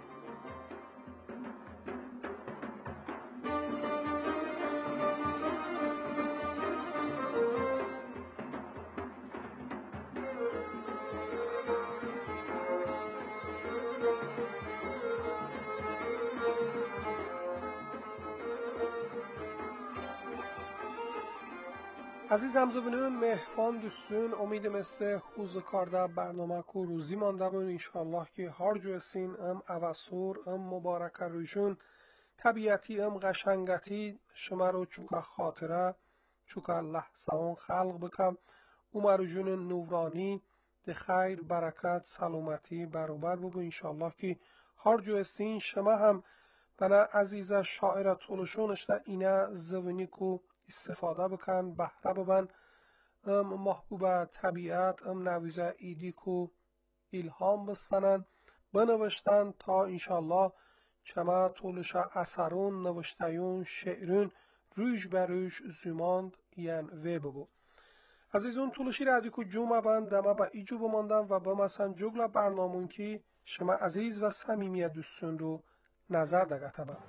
عزیز همزبانان مهمان دوستون امیدم است خوز کارده برنامه کو روزی مانده بون انشالله که هر جو سین ام اواسور ام مبارک روشون طبیعتی ام قشنگتی شما رو چوکا خاطره چوکا لحظه اون خلق بکم عمر جون نورانی ده خیر برکت سلامتی برابر بگو انشالله که هر جو سین شما هم بنا عزیز شاعر طولشونش ده اینه زونی کو استفاده بکن بهره ببن محبوب طبیعت نویزه ایدی کو الهام بستنن بنوشتن تا انشالله چما طولش اثرون نوشتیون شعرون روش بروش زماند یعن وی ببو عزیزون طولشی رادیو کو جمعه بند دما با ایجو بماندم و با مثلا جگل برنامون که شما عزیز و صمیمی دوستون رو نظر دگته بند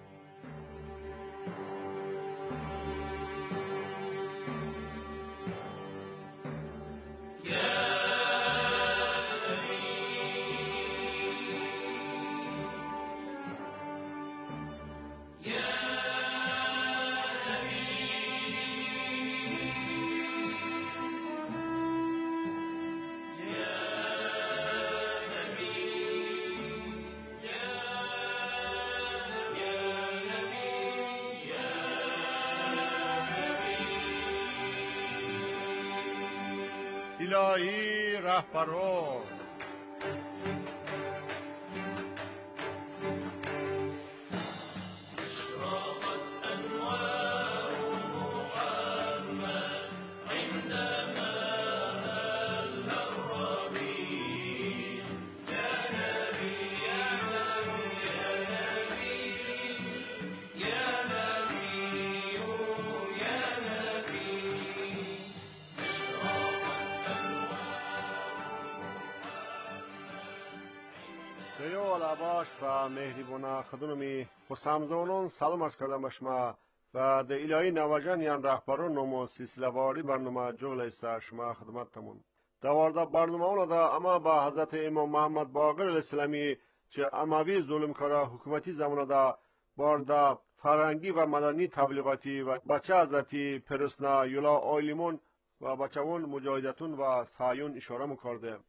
الهی رهبران باش و مهربان خدمتی خوشامدونون سلام عرض کردم به شما و در الهی نواجان یان رهبران نمو سلسله واری برنامه جغل است شما خدمتتون دوارده برنامه اون دا اما با حضرت امام محمد باقر علیه السلامی چه اموی ظلم کارا حکومتی زمان دا بارده فرنگی و مدنی تبلیغاتی و بچه حضرتی پرسنا یولا آیلیمون و بچهون مجاهدتون و سعیون اشاره میکرده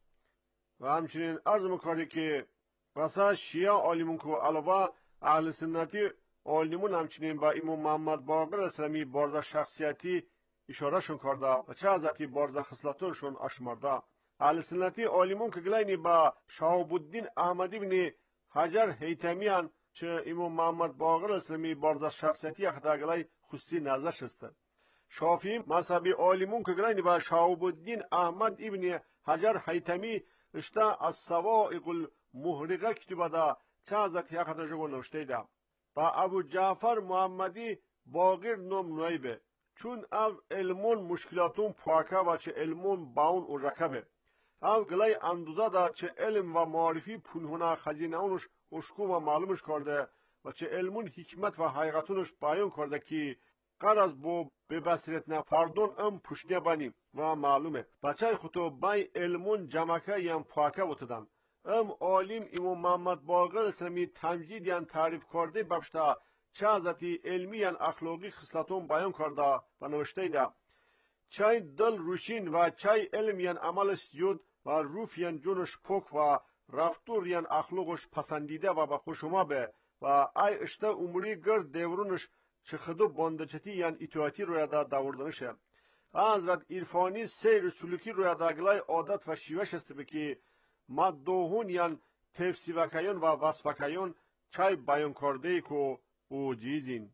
و همچنین عرض میکرده که واسه شیعه عالمون که علاوه اهل سنتی عالمون همچنین با امام محمد باقر اسلامی بارزه شخصیتی اشاره شون کرده و چه حضرتی بارزه خصلتونشون اشمارده اهل سنتی عالمون که گلینی با شهاب الدین احمدی بن حجر هیتمیان چه امام محمد باقر اسلامی بارزه شخصیتی اخدا گلی خصوصی نظر شسته شافعی مذهبی عالمون که گلینی با شهاب الدین احمد ابن حجر هیتمی اشتا السوائق محرقه کتبه دا چه حضرت یک خطر جگو نوشته ده با ابو جعفر محمدی باقر نام نویبه چون او علمون مشکلاتون پاکه و چه علمون باون و رکبه او گلای اندوزه دا چه علم و معرفی پنهونه خزینه اونش اشکو و معلومش کرده و چه علمون حکمت و حقیقتونش بیان کرده که قرض بو به بصیرت نفردون ام پشنه بانیم و معلومه بچه خطو بای علمون جمعکه یم پاکه وتدن ام عالم امام محمد باقر اسلامی تمجید یان تعریف کرده ببشتا چه حضرتی علمی یان اخلاقی خصلتون بیان کرده و نوشته ده چای دل روشین و چای علم ین عملش زیود و روف ین جونش پوک و رفتور ین اخلاقش پسندیده و بخوشما به و ای اشته عمری گرد دیورونش چه خدو باندچتی ین اطاعتی روی دا داوردنشه. حضرت عرفانی سیر سلوکی روی دا گلای عادت و شیوش است بکی ما دوهون ین تفسیوکایون و وصفکایون چای بیان کرده کو او جیزین.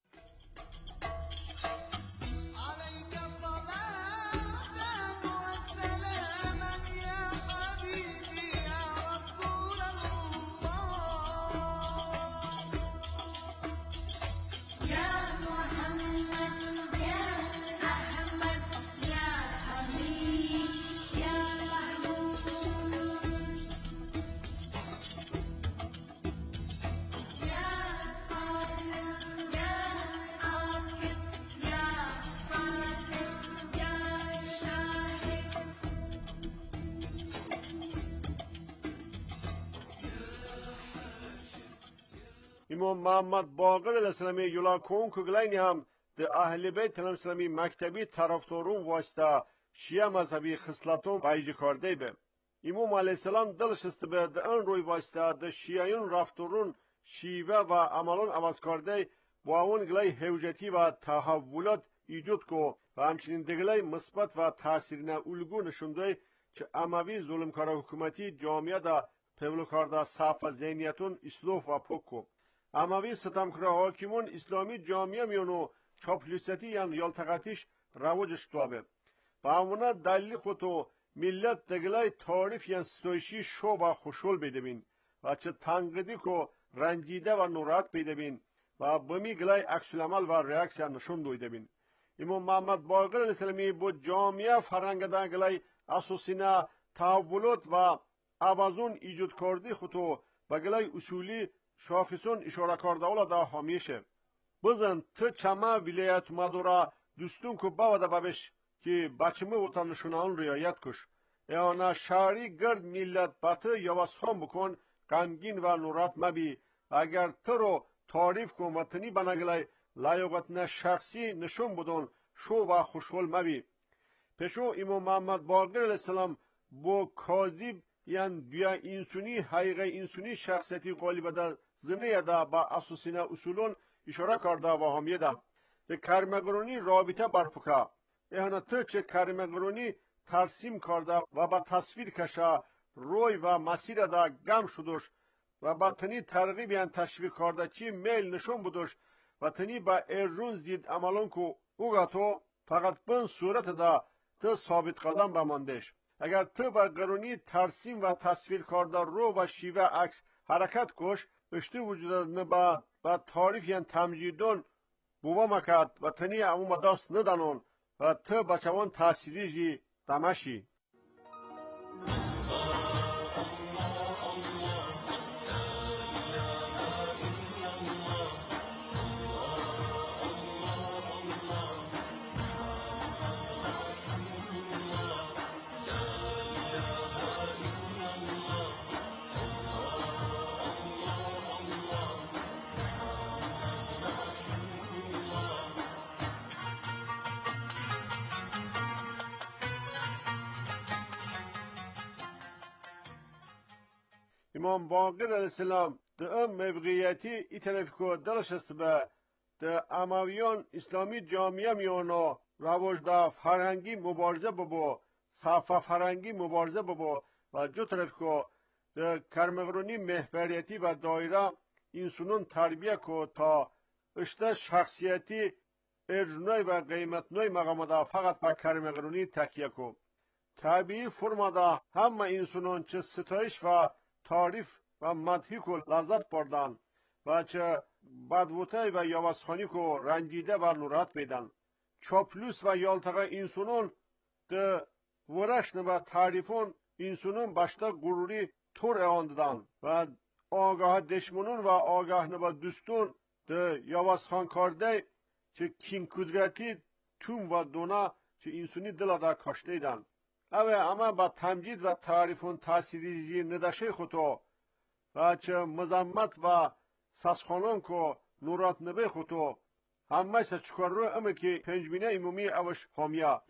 امام محمد باقر علیه السلام یولا کون کگلینی هم ده اهل بیت علیه السلام مکتبی طرفدارون واسطه شیعه مذهبی خصلتون بیج کرده به. امام علیه السلام دلش است به ده ان روی واسطه ده شیعیون رفتارون شیوه و عملون عوض کرده با اون گلای حوجتی و تحولات ایجاد کو و همچنین دگلای مثبت و تاثیرنه الگو نشونده که اموی ظلمکار حکومتی جامعه ده پولو کرده صاف ذهنیتون اصلاح و پاک کو. اموی ستمکار حاکمون اسلامی جامعه میونو چاپلوسیتی یان یالتقاتیش رواجش توابه. با همونه دلیل خودتو ملت دگلای تعریف یان ستایشی شو و خوشحال بیده بین و چه تنقیدی که رنجیده و نوراحت بیده بین و بمی گلای عکسالعمل و ریاکسیا نشون دویده بین. امام محمد باقر علیه السلامی با جامعه فرهنگدان گلای اساسینا تحولات و عوضون ایجاد کردی خودتو با گلای اصولی شاخصون اشاره کرده اولا دا همیشه. بزن تو چمه ولایت مدورا دوستون که باوده ببش که بچمه وطنشونان ریایت کش. ایانا شهری گرد ملت بطه یواسخان بکن غمگین و نورات مبی. اگر تو رو تعریف کن و تنی بنگلای لایقت شخصی نشون بدون شو و خوشحال مبی. پشو امام محمد باقر علیه السلام با کاذب یعنی بیا انسونی حقیقه انسونی شخصیتی قالب ده زنه ده با اساسینا اصولون اشاره کرده و همیه ده. ده کرمگرونی رابطه برپکه. ایهانا تو چه کرمگرونی ترسیم کرده و با تصویر کشه روی و مسیر ده گم شدوش و با تنی ترغیب یعنی تشویق کرده چی میل نشون بدوش و تنی با ارجون زید عملون که اوگا تو فقط بن صورت ده تو ثابت قدم بماندش. اگر تو با قرونی ترسیم و تصویر کرده رو و شیوه عکس حرکت کش اشتی وجود نبا با تعریف یعنی تمجیدون بوما مکد و تنی اموم داست ندانون و تو بچوان تأثیری جی دمشی. امام باقر علیه السلام ده ام موقعیتی ای طرف که دلش است به ده امویان اسلامی جامعه میانو رواج ده فرهنگی مبارزه ببو صافه فرهنگی مبارزه ببو و جو طرف که ده کرمگرونی محوریتی و دایره انسانون تربیه که تا اشته شخصیتی ارجنوی و قیمتنوی مقام ده فقط با کرمگرونی تکیه که طبیعی فرما ده همه انسانون چه ستایش و تعریف و مدحی کو لذت بردن و چه بدوته و یواسخانی کو رنجیده و نورات بیدن. چاپلوس و یالتقه انسانون ده ورشن و تعریفون انسانون باشتا غروری طور اانددن و آگاه دشمنون و آگاه نبا دوستون ده یواسخان کرده چه کین کدرتی توم و دونا چه انسانی دل دا کاشته ایدن. اما با تمجید و تعریفون تأثیری نداشه خودتو و چه مزمت و سسخانون که نورات نبه خودتو همه سه چکار رو اما که پنجمینه ایمومی اوش هامیا.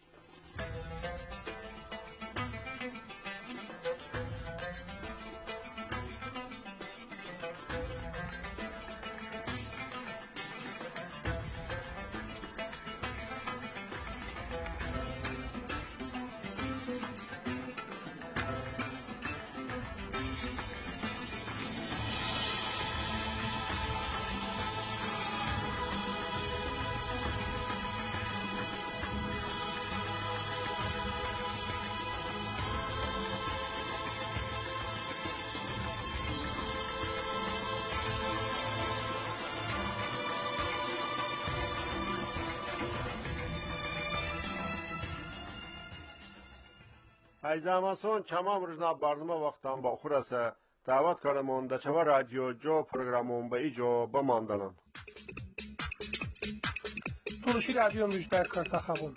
ایزاماسون چمام روزنا برنامه وقتان با خور است دعوت کردمون در چما رادیو جو پروگرامون به ایجو بماندنم تولوشی رادیو مجدر کرتا خبون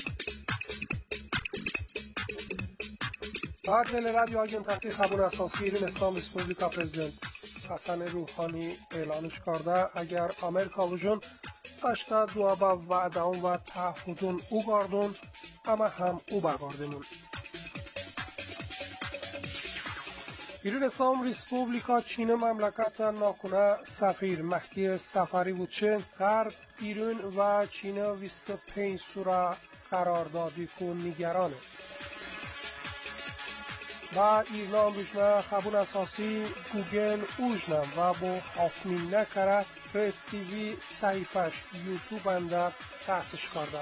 بعد دل رادیو آگین تحقیق خبون اساسی ایرین اسلام ریسپوبلیکا پرزیدنت حسن روحانی اعلانش کرده اگر امریکا وجون اشتا دوابا وعدان و تعهدون او گاردون اما هم او برگاردمون ایران اسلام ریسپوبلیکا چین مملکت ناکنه سفیر مهدی سفری بودچه غرب ایران و چین 25 سوره قراردادی که نگرانه و ایران بجنه خبون اساسی گوگل اوجنم و با حاکمین نکره پرس تیوی صحیفش یوتیوب اندر تحتش کرده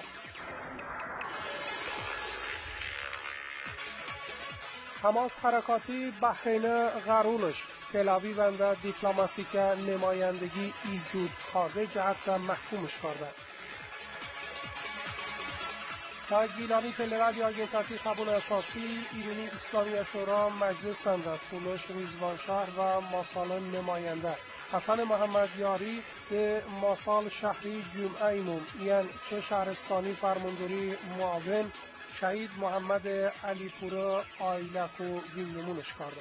حماس حرکاتی بحرین غرولش تل‌آویو اندر دیپلماتیک نمایندگی ایجود کرده جهت محکومش کرده تا گیلانی پل رادیو آگنتاتی خبون اساسی ایرانی اسلامی شورا مجلس اندر طولش ریزوان شهر و ماسال نماینده حسن محمد یاری به ماسال شهری جمعه ایمون یعنی چه شهرستانی فرمانداری معاون شهید محمد علی پور آیلک و گیلمونش کرده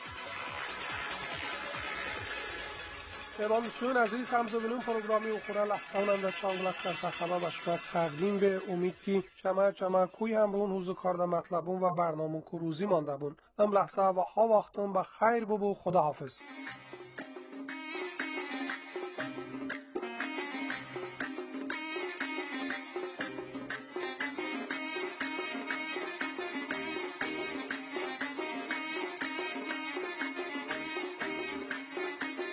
امام سون عزیز همزدنون پروگرامی و خوره لحظان اندر چانگلک در تخبه بشمت تقدیم به امید که چمه کوی هم بون حوزو کارده مطلبون و برنامون که روزی مانده بون ام لحظه و ها وقتون به خیر ببو خدا حافظ